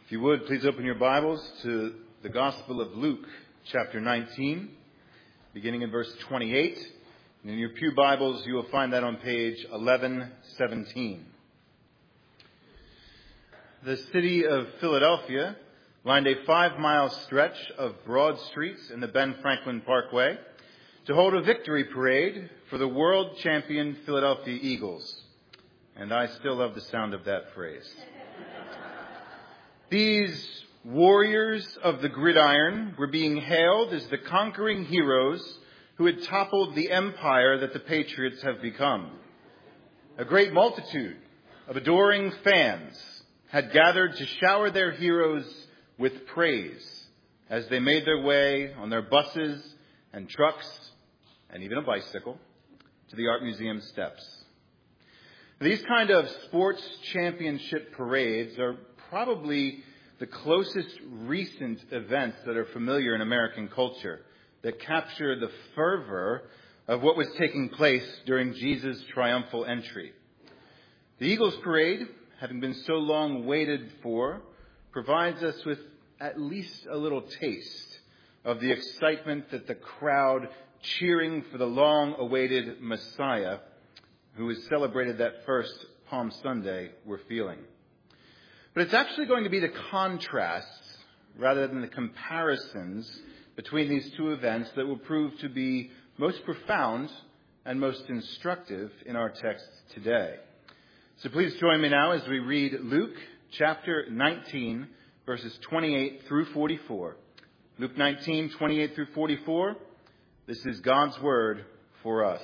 If you would, please open your Bibles to the Gospel of Luke, chapter 19, beginning in verse 28. And in your pew Bibles, you will find that on page 1117. The city of Philadelphia lined a 5-mile stretch of broad streets in the Ben Franklin Parkway to hold a victory parade for the world champion Philadelphia Eagles. And I still love the sound of that phrase. These warriors of the gridiron were being hailed as the conquering heroes who had toppled the empire that the Patriots have become. A great multitude of adoring fans had gathered to shower their heroes with praise as they made their way on their buses and trucks and even a bicycle to the Art Museum steps. These kind of sports championship parades are probably the closest recent events that are familiar in American culture that capture the fervor of what was taking place during Jesus' triumphal entry. The Eagles Parade, having been so long waited for, provides us with at least a little taste of the excitement that the crowd cheering for the long-awaited Messiah, who was celebrated that first Palm Sunday, were feeling. But it's actually going to be the contrasts rather than the comparisons between these two events that will prove to be most profound and most instructive in our text today. So please join me now as we read Luke chapter 19, verses 28 through 44. Luke 19, 28 through 44. This is God's word for us.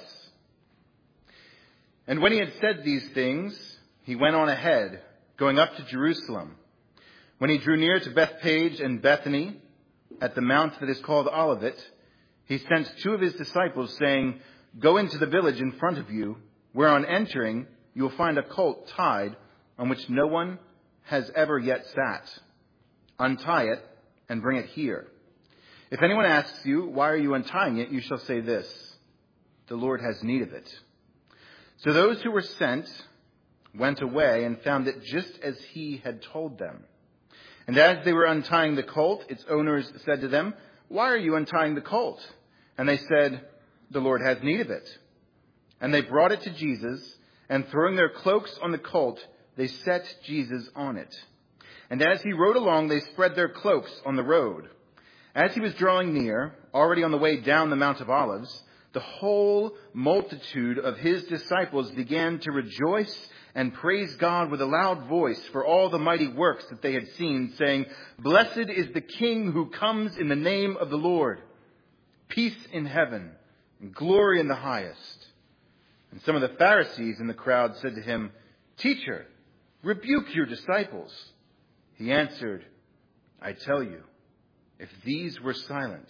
And when he had said these things, he went on ahead, going up to Jerusalem. When he drew near to Bethphage and Bethany, at the mount that is called Olivet, he sent 2 of his disciples, saying, "Go into the village in front of you, where on entering you will find a colt tied, on which no one has ever yet sat. Untie it and bring it here. If anyone asks you, 'Why are you untying it?' you shall say this, 'The Lord has need of it.'" So those who were sent went away and found it just as he had told them. And as they were untying the colt, its owners said to them, "Why are you untying the colt?" And they said, "The Lord has need of it." And they brought it to Jesus, and throwing their cloaks on the colt, they set Jesus on it. And as he rode along, they spread their cloaks on the road. As he was drawing near, already on the way down the Mount of Olives, the whole multitude of his disciples began to rejoice and praise God with a loud voice for all the mighty works that they had seen, saying, "Blessed is the King who comes in the name of the Lord. Peace in heaven and glory in the highest." And some of the Pharisees in the crowd said to him, "Teacher, rebuke your disciples." He answered, "I tell you, if these were silent,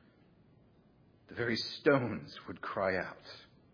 the very stones would cry out."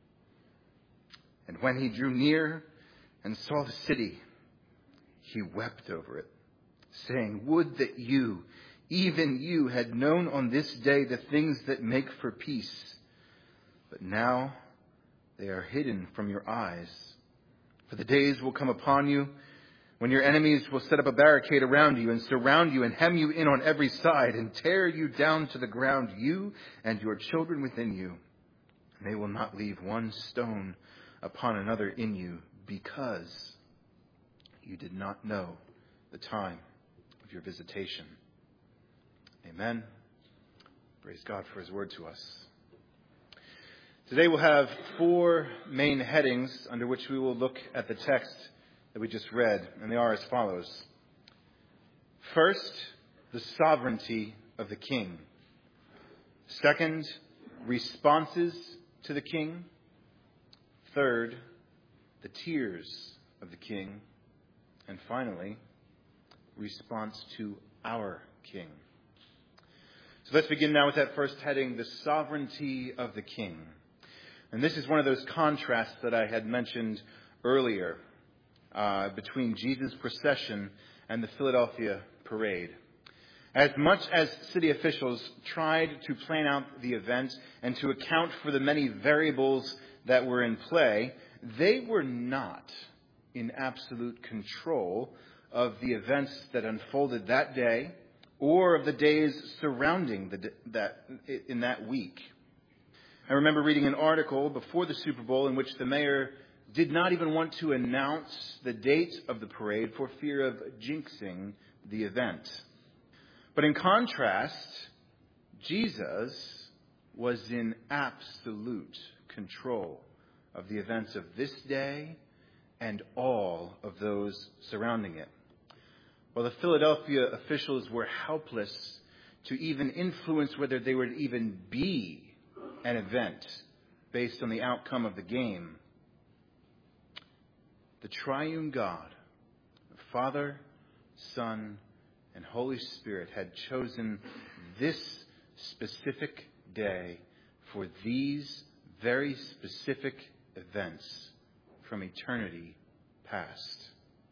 And when he drew near and saw the city, he wept over it, saying, "Would that you, even you, had known on this day the things that make for peace. But now they are hidden from your eyes. For the days will come upon you when your enemies will set up a barricade around you and surround you and hem you in on every side and tear you down to the ground, you and your children within you. And they will not leave one stone upon another in you, because you did not know the time of your visitation." Amen. Praise God for his word to us. Today we'll have 4 main headings under which we will look at the text that we just read, and they are as follows. First, the sovereignty of the King. Second, responses to the King. Third, the tears of the King. And finally, response to our King. So let's begin now with that first heading, the sovereignty of the King. And this is one of those contrasts that I had mentioned earlier between Jesus' procession and the Philadelphia parade. As much as city officials tried to plan out the event and to account for the many variables that were in play, they were not in absolute control of the events that unfolded that day or of the days surrounding in that week. I remember reading an article before the Super Bowl in which the mayor did not even want to announce the date of the parade for fear of jinxing the event. But in contrast, Jesus was in absolute control of the events of this day and all of those surrounding it. While the Philadelphia officials were helpless to even influence whether there would even be an event based on the outcome of the game, the triune God, Father, Son, and Holy Spirit had chosen this specific day for these very specific events from eternity past.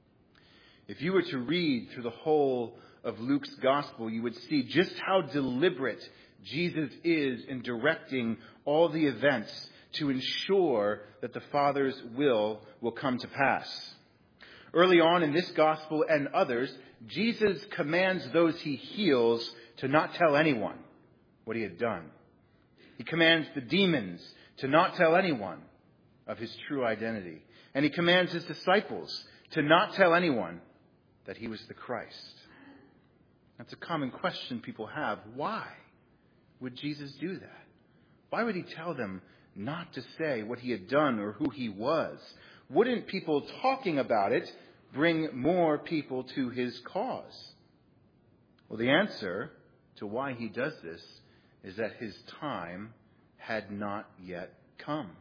If you were to read through the whole of Luke's gospel, you would see just how deliberate Jesus is in directing all the events to ensure that the Father's will come to pass. Early on in this gospel and others, Jesus commands those he heals to not tell anyone what he had done. He commands the demons to not tell anyone of his true identity. And he commands his disciples to not tell anyone that he was the Christ. That's a common question people have. Why would Jesus do that? Why would he tell them not to say what he had done or who he was? Wouldn't people talking about it bring more people to his cause? Well, the answer to why he does this is that his time had not yet come.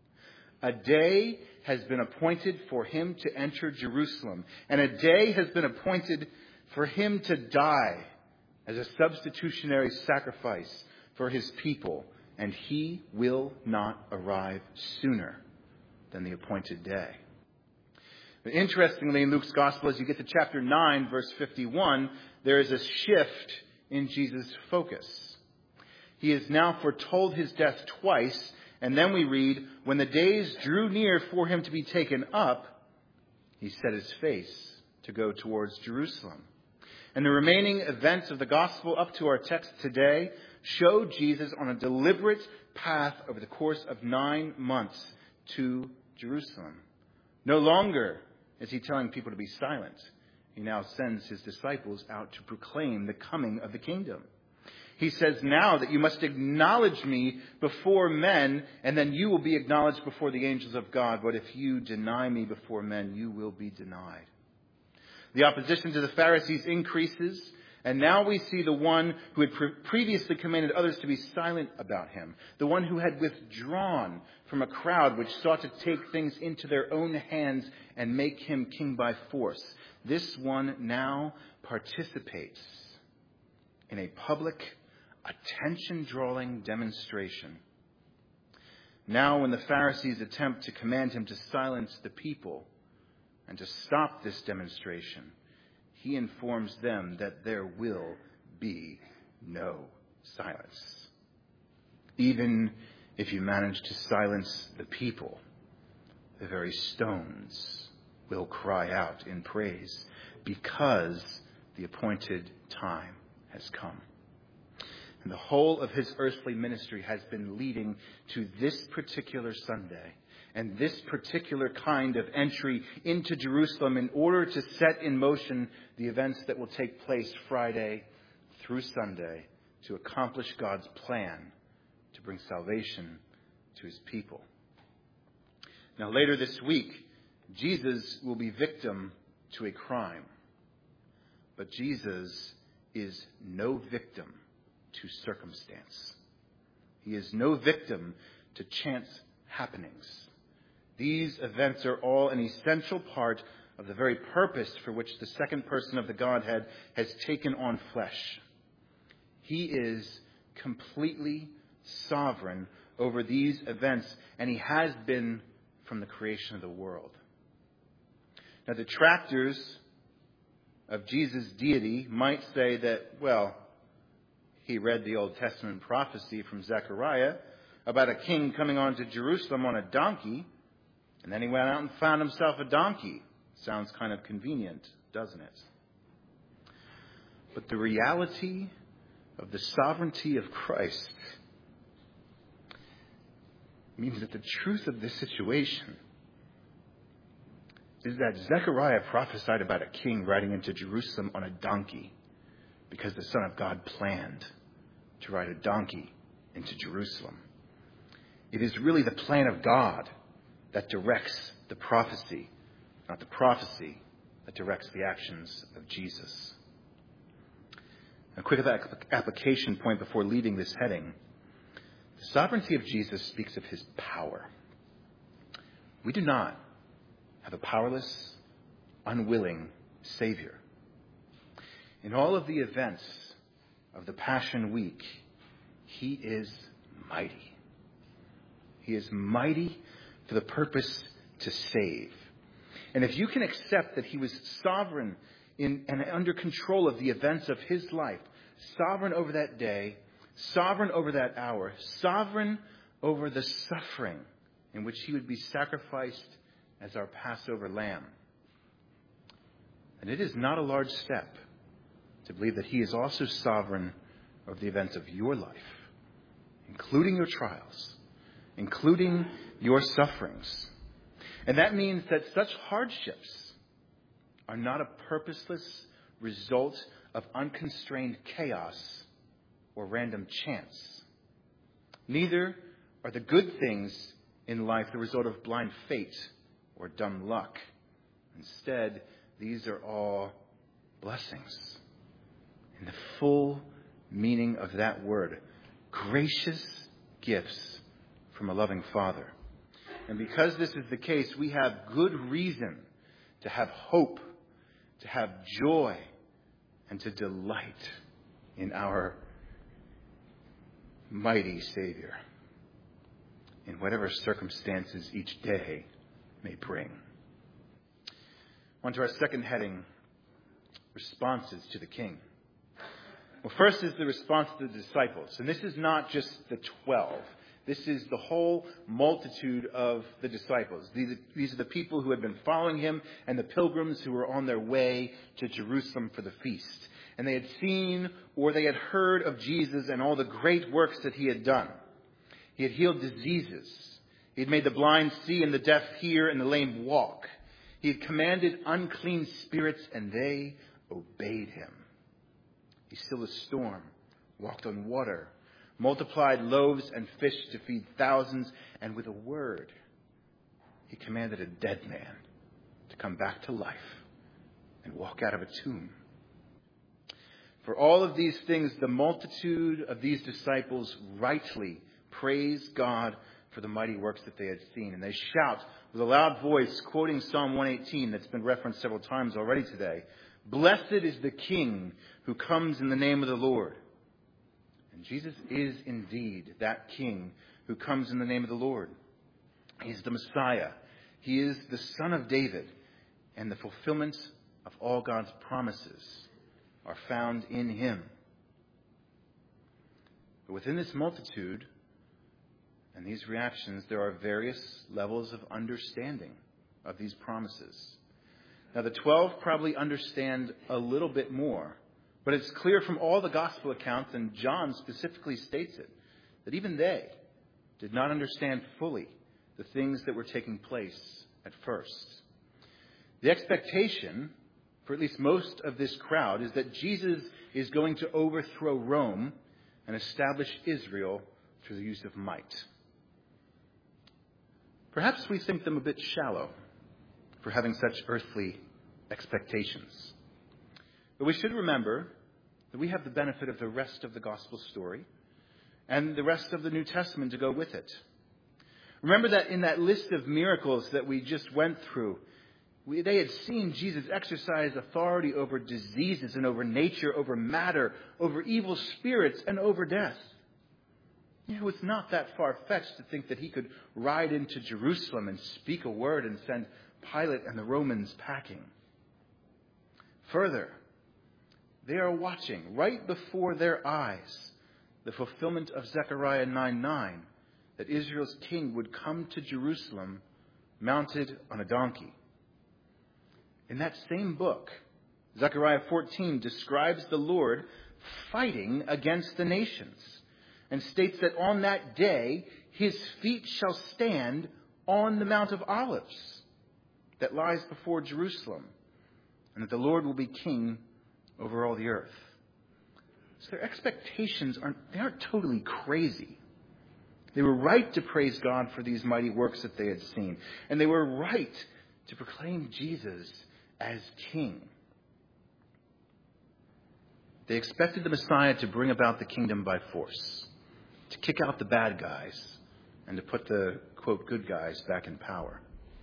A day has been appointed for him to enter Jerusalem, and a day has been appointed for him to die as a substitutionary sacrifice for his people, and he will not arrive sooner than the appointed day. But interestingly, in Luke's Gospel, as you get to chapter 9, verse 51, there is a shift in Jesus' focus. He has now foretold his death twice, and then we read, when the days drew near for him to be taken up, he set his face to go towards Jerusalem. And the remaining events of the Gospel up to our text today show Jesus on a deliberate path over the course of 9 months to Jerusalem. No longer is he telling people to be silent. He now sends his disciples out to proclaim the coming of the kingdom. He says now that you must acknowledge me before men, and then you will be acknowledged before the angels of God. But if you deny me before men, you will be denied. The opposition to the Pharisees increases, and now we see the one who had previously commanded others to be silent about him, the one who had withdrawn from a crowd which sought to take things into their own hands and make him king by force. This one now participates in a public, attention-drawing demonstration. Now, when the Pharisees attempt to command him to silence the people and to stop this demonstration, he informs them that there will be no silence. Even if you manage to silence the people, the very stones will cry out in praise because the appointed time has come. And the whole of his earthly ministry has been leading to this particular Sunday and this particular kind of entry into Jerusalem in order to set in motion the events that will take place Friday through Sunday to accomplish God's plan to bring salvation to his people. Now, later this week, Jesus will be victim to a crime. But Jesus is no victim to circumstance. He is no victim to chance happenings. These events are all an essential part of the very purpose for which the second person of the Godhead has taken on flesh. He is completely sovereign over these events, and he has been from the creation of the world. Now, detractors of Jesus' deity might say that, well, he read the Old Testament prophecy from Zechariah about a king coming on to Jerusalem on a donkey, and then he went out and found himself a donkey. Sounds kind of convenient, doesn't it? But the reality of the sovereignty of Christ means that the truth of this situation is that Zechariah prophesied about a king riding into Jerusalem on a donkey because the Son of God planned to ride a donkey into Jerusalem. It is really the plan of God that directs the prophecy, not the prophecy that directs the actions of Jesus. A quick application point before leaving this heading. The sovereignty of Jesus speaks of his power. We do not have a powerless, unwilling Savior. In all of the events of the Passion Week, he is mighty. He is mighty for the purpose to save. And if you can accept that he was sovereign and under control of the events of his life, sovereign over that day, sovereign over that hour, sovereign over the suffering in which he would be sacrificed as our Passover lamb. And it is not a large step to believe that he is also sovereign over the events of your life, including your trials, including your sufferings. And that means that such hardships are not a purposeless result of unconstrained chaos or random chance. Neither are the good things in life the result of blind fate or dumb luck. Instead, these are all blessings in the full meaning of that word. Gracious gifts from a loving Father. And because this is the case, we have good reason to have hope, to have joy, and to delight in our mighty Savior, in whatever circumstances each day may bring. On to our second heading, responses to the King. Well, first is the response to the disciples. And this is not just the 12. This is the whole multitude of the disciples. These are the people who had been following him and the pilgrims who were on their way to Jerusalem for the feast. And they had seen or they had heard of Jesus and all the great works that he had done. He had healed diseases. He had made the blind see and the deaf hear and the lame walk. He had commanded unclean spirits and they obeyed him. He stilled a storm, walked on water, multiplied loaves and fish to feed thousands, and with a word, he commanded a dead man to come back to life and walk out of a tomb. For all of these things, the multitude of these disciples rightly praise God for the mighty works that they had seen. And they shout with a loud voice, quoting Psalm 118 that's been referenced several times already today, "Blessed is the King who comes in the name of the Lord." And Jesus is indeed that King who comes in the name of the Lord. He's the Messiah. He is the Son of David. And the fulfillment of all God's promises are found in him. But within this multitude and these reactions, there are various levels of understanding of these promises. Now, the 12 probably understand a little bit more, but it's clear from all the gospel accounts, and John specifically states it, that even they did not understand fully the things that were taking place at first. The expectation for at least most of this crowd is that Jesus is going to overthrow Rome and establish Israel through the use of might. Perhaps we think them a bit shallow for having such earthly expectations. But we should remember that we have the benefit of the rest of the gospel story and the rest of the New Testament to go with it. Remember that in that list of miracles that we just went through, they had seen Jesus exercise authority over diseases and over nature, over matter, over evil spirits, and over death. It's not that far-fetched to think that he could ride into Jerusalem and speak a word and send Pilate and the Romans packing. Further, they are watching right before their eyes the fulfillment of Zechariah 9:9, that Israel's king would come to Jerusalem mounted on a donkey. In that same book, Zechariah 14 describes the Lord fighting against the nations and states that on that day his feet shall stand on the Mount of Olives that lies before Jerusalem, and that the Lord will be king over all the earth. So their expectations aren't totally crazy. They were right to praise God for these mighty works that they had seen. And they were right to proclaim Jesus as king. They expected the Messiah to bring about the kingdom by force, to kick out the bad guys, and to put the, quote, good guys back in power.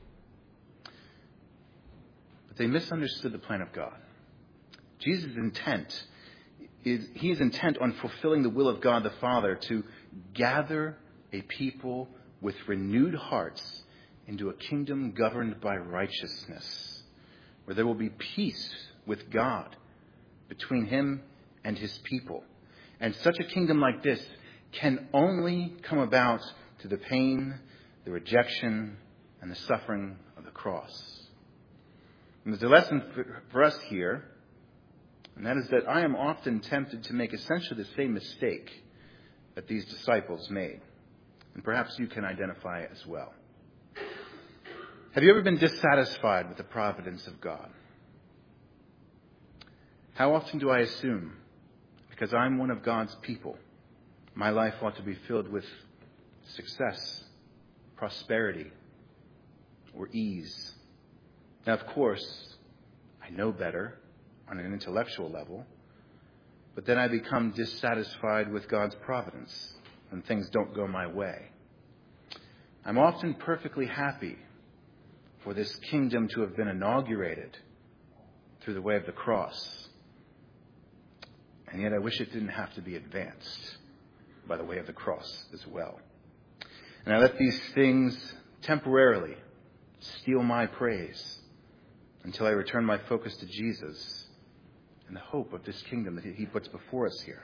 But they misunderstood the plan of God. Jesus' intent he is intent on fulfilling the will of God the Father to gather a people with renewed hearts into a kingdom governed by righteousness, where there will be peace with God between him and his people. And such a kingdom like this can only come about through the pain, the rejection, and the suffering of the cross. And there's a lesson for us here, and that is that I am often tempted to make essentially the same mistake that these disciples made. And perhaps you can identify as well. Have you ever been dissatisfied with the providence of God? How often do I assume, because I'm one of God's people, my life ought to be filled with success, prosperity, or ease? Now, of course, I know better on an intellectual level, but then I become dissatisfied with God's providence when things don't go my way. I'm often perfectly happy for this kingdom to have been inaugurated through the way of the cross. And yet I wish it didn't have to be advanced by the way of the cross as well. And I let these things temporarily steal my praise until I return my focus to Jesus and the hope of this kingdom that he puts before us here.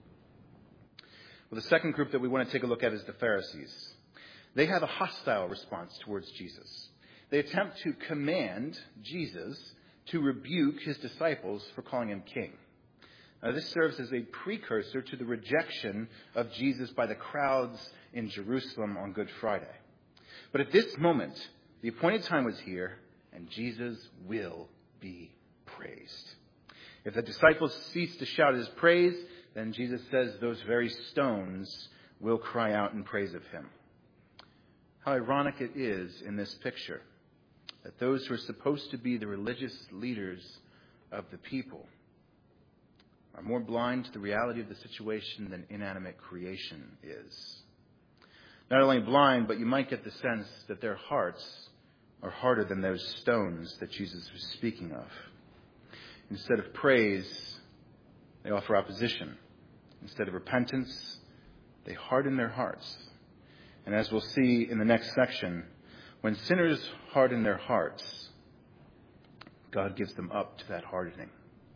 Well, the second group that we want to take a look at is the Pharisees. They have a hostile response towards Jesus. They attempt to command Jesus to rebuke his disciples for calling him king. Now, this serves as a precursor to the rejection of Jesus by the crowds in Jerusalem on Good Friday. But at this moment, the appointed time was here, and Jesus will be praised. If the disciples cease to shout his praise, then Jesus says those very stones will cry out in praise of him. How ironic it is in this picture that those who are supposed to be the religious leaders of the people are more blind to the reality of the situation than inanimate creation is. Not only blind, but you might get the sense that their hearts are harder than those stones that Jesus was speaking of. Instead of praise, they offer opposition. Instead of repentance, they harden their hearts. And as we'll see in the next section, when sinners harden their hearts, God gives them up to that hardening.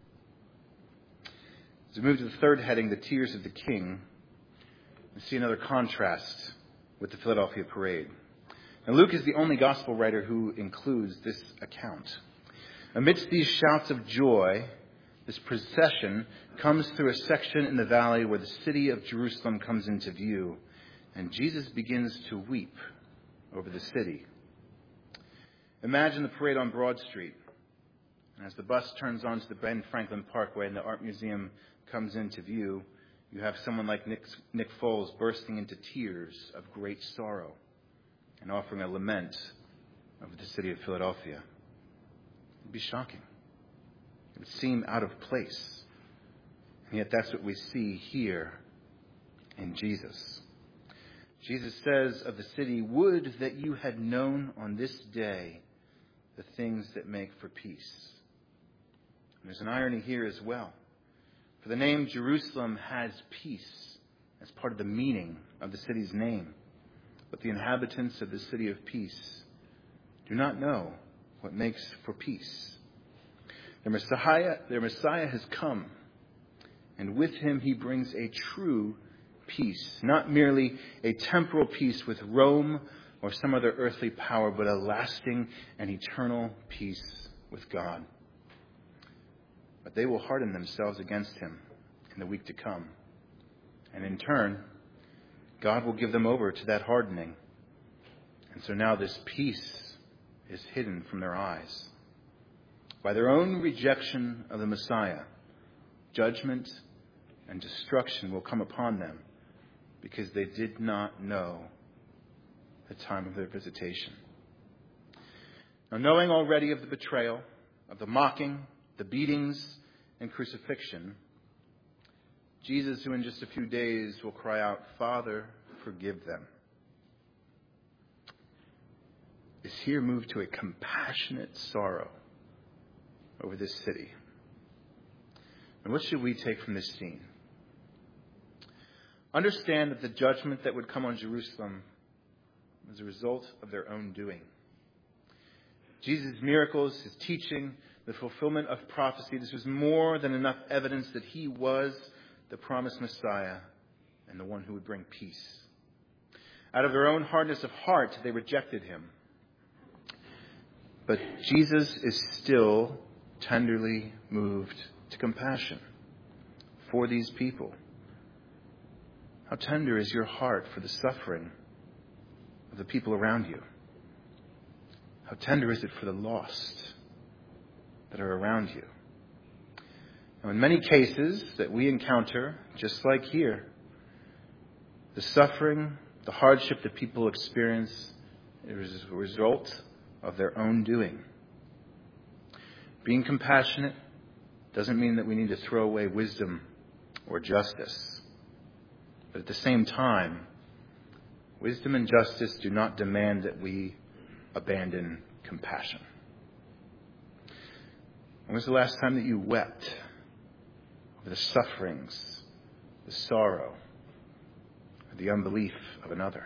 As we move to the third heading, the tears of the king, we see another contrast with the Philadelphia parade. Now, Luke is the only gospel writer who includes this account. Amidst these shouts of joy, this procession comes through a section in the valley where the city of Jerusalem comes into view, and Jesus begins to weep over the city. Imagine the parade on Broad Street. And as the bus turns onto the Ben Franklin Parkway and the Art Museum comes into view, you have someone like Nick Foles bursting into tears of great sorrow and offering a lament over the city of Philadelphia. It would be shocking. It would seem out of place. And yet that's what we see here in Jesus. Jesus says of the city, "Would that you had known on this day the things that make for peace." And there's an irony here as well. For the name Jerusalem has peace as part of the meaning of the city's name. But the inhabitants of the city of peace do not know what makes for peace. Their Messiah has come, and with him he brings a true peace, not merely a temporal peace with Rome or some other earthly power, but a lasting and eternal peace with God. But they will harden themselves against him in the week to come. And in turn, God will give them over to that hardening. And so now this peace is hidden from their eyes. By their own rejection of the Messiah, judgment and destruction will come upon them because they did not know the time of their visitation. Now, knowing already of the betrayal, of the mocking, the beatings, and crucifixion, Jesus, who in just a few days will cry out, "Father, forgive them," is here moved to a compassionate sorrow over this city. And what should we take from this scene? Understand that the judgment that would come on Jerusalem was a result of their own doing. Jesus' miracles, his teaching, the fulfillment of prophecy, this was more than enough evidence that he was the promised Messiah and the one who would bring peace. Out of their own hardness of heart, they rejected him. But Jesus is still tenderly moved to compassion for these people. How tender is your heart for the suffering of the people around you? How tender is it for the lost that are around you? Now, in many cases that we encounter, just like here, the suffering, the hardship that people experience is a result of their own doing. Being compassionate doesn't mean that we need to throw away wisdom or justice. But at the same time, wisdom and justice do not demand that we abandon compassion. When was the last time that you wept over the sufferings, the sorrow, or the unbelief of another?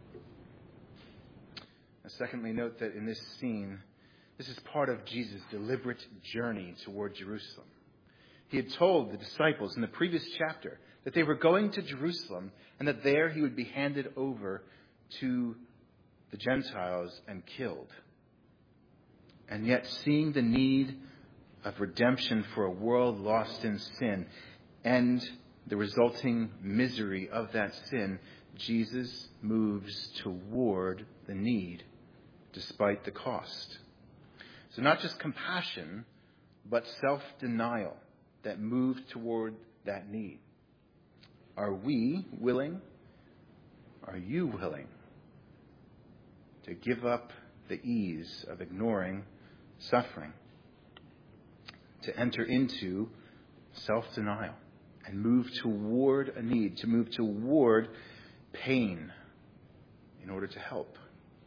And secondly, note that in this scene, this is part of Jesus' deliberate journey toward Jerusalem. He had told the disciples in the previous chapter that they were going to Jerusalem and that there he would be handed over to the Gentiles and killed. And yet, seeing the need of redemption for a world lost in sin and the resulting misery of that sin, Jesus moves toward the need despite the cost. So not just compassion, but self-denial that moves toward that need. Are we willing? Are you willing to give up the ease of ignoring suffering, to enter into self-denial and move toward a need, to move toward pain in order to help?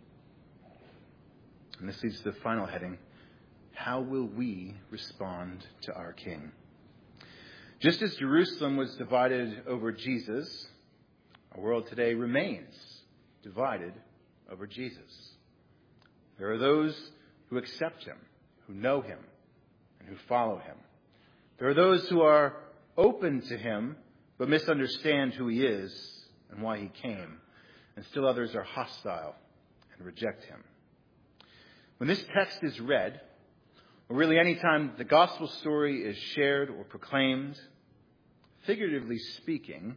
And this leads to the final heading: how will we respond to our King? Just as Jerusalem was divided over Jesus, our world today remains divided over Jesus. There are those who accept him, who know him, and who follow him. There are those who are open to him, but misunderstand who he is and why he came. And still others are hostile and reject him. When this text is read, or really any time the gospel story is shared or proclaimed, figuratively speaking,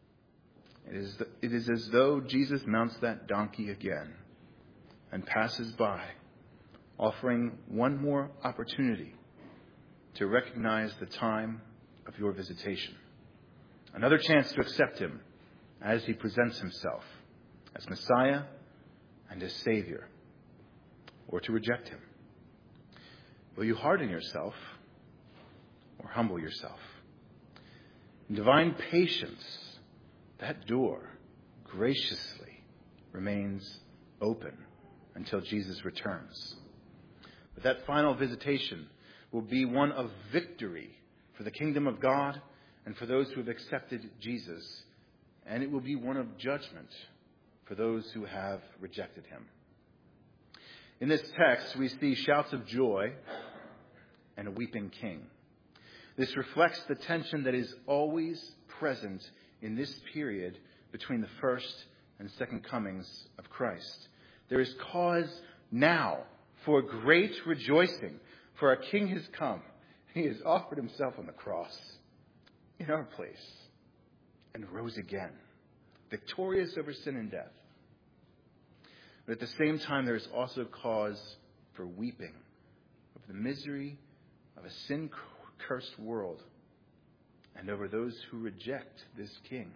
it is as though Jesus mounts that donkey again and passes by, offering one more opportunity to recognize the time of your visitation. Another chance to accept him as he presents himself as Messiah and as Savior, or to reject him. Will you harden yourself or humble yourself? In divine patience, that door graciously remains open until Jesus returns. But that final visitation will be one of victory for the kingdom of God and for those who have accepted Jesus. And it will be one of judgment for those who have rejected him. In this text, we see shouts of joy and a weeping king. This reflects the tension that is always present in this period between the first and second comings of Christ. There is cause now for great rejoicing, for our King has come, He has offered himself on the cross in our place and rose again, victorious over sin and death. But at the same time, there is also cause for weeping over the misery of a sin-cursed world and over those who reject this King.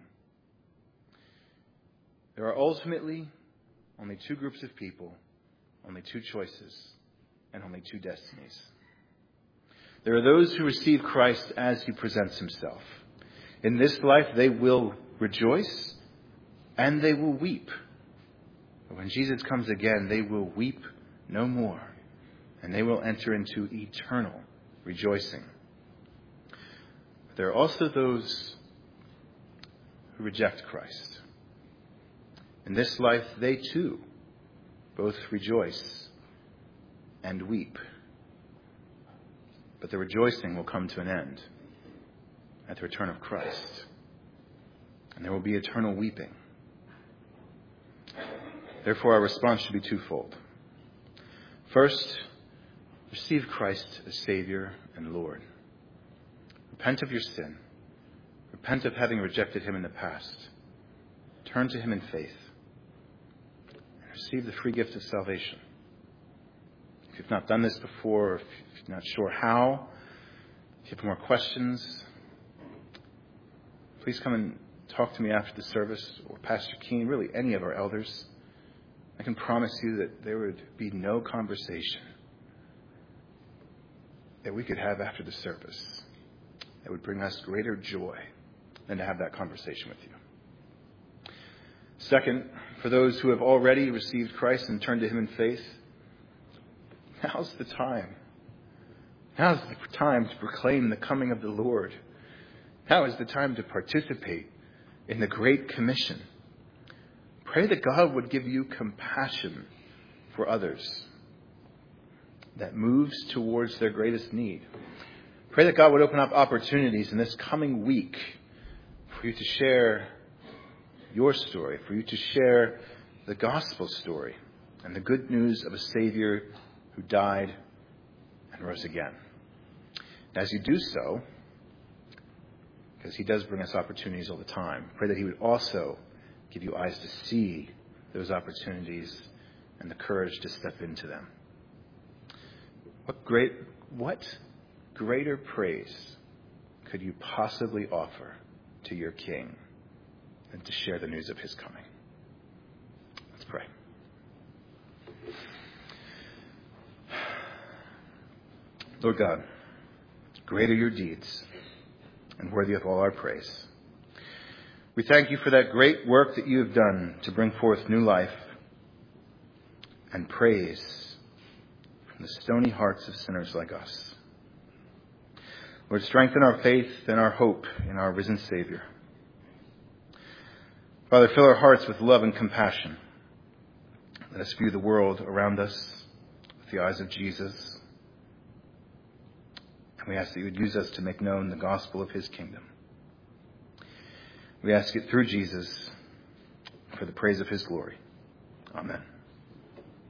There are ultimately only two groups of people, only two choices, and only two destinies. There are those who receive Christ as he presents himself. In this life, they will rejoice and they will weep. But when Jesus comes again, they will weep no more, and they will enter into eternal rejoicing. But there are also those who reject Christ. In this life, they too both rejoice and weep. But the rejoicing will come to an end at the return of Christ. And there will be eternal weeping. Therefore, our response should be twofold. First, receive Christ as Savior and Lord. Repent of your sin. Repent of having rejected him in the past. Turn to him in faith. And receive the free gift of salvation. If you've not done this before, or if you're not sure how, if you have more questions, please come and talk to me after the service, or Pastor Keene, really any of our elders. I can promise you that there would be no conversation that we could have after the service that would bring us greater joy than to have that conversation with you. Second, for those who have already received Christ and turned to him in faith, now's the time. Now's the time to proclaim the coming of the Lord. Now is the time to participate in the Great Commission. Pray that God would give you compassion for others that moves towards their greatest need. Pray that God would open up opportunities in this coming week for you to share your story, for you to share the gospel story and the good news of a Savior who died and rose again. And as you do so, because he does bring us opportunities all the time, pray that he would also give you eyes to see those opportunities and the courage to step into them. What greater praise could you possibly offer to your King than to share the news of his coming? Let's pray. Lord God, great are your deeds and worthy of all our praise. We thank you for that great work that you have done to bring forth new life and praise from the stony hearts of sinners like us. Lord, strengthen our faith and our hope in our risen Savior. Father, fill our hearts with love and compassion. Let us view the world around us with the eyes of Jesus. And we ask that you would use us to make known the gospel of his kingdom. We ask it through Jesus for the praise of his glory. Amen.